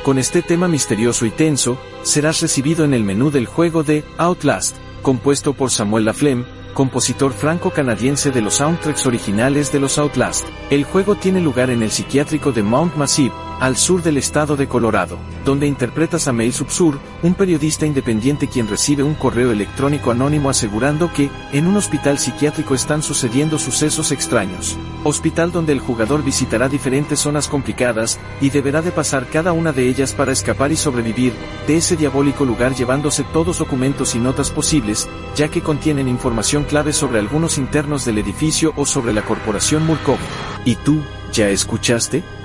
Con este tema misterioso y tenso, serás recibido en el menú del juego de Outlast, compuesto por Samuel Laflamme, compositor franco-canadiense de los soundtracks originales de los Outlast. El juego tiene lugar en el psiquiátrico de Mount Massive, al sur del estado de Colorado, donde interpretas a Mail Subsur, un periodista independiente quien recibe un correo electrónico anónimo asegurando que, en un hospital psiquiátrico están sucediendo sucesos extraños. Hospital donde el jugador visitará diferentes zonas complicadas, y deberá de pasar cada una de ellas para escapar y sobrevivir de ese diabólico lugar llevándose todos documentos y notas posibles, ya que contienen información clave sobre algunos internos del edificio o sobre la corporación Murkoff. ¿Y tú, ya escuchaste?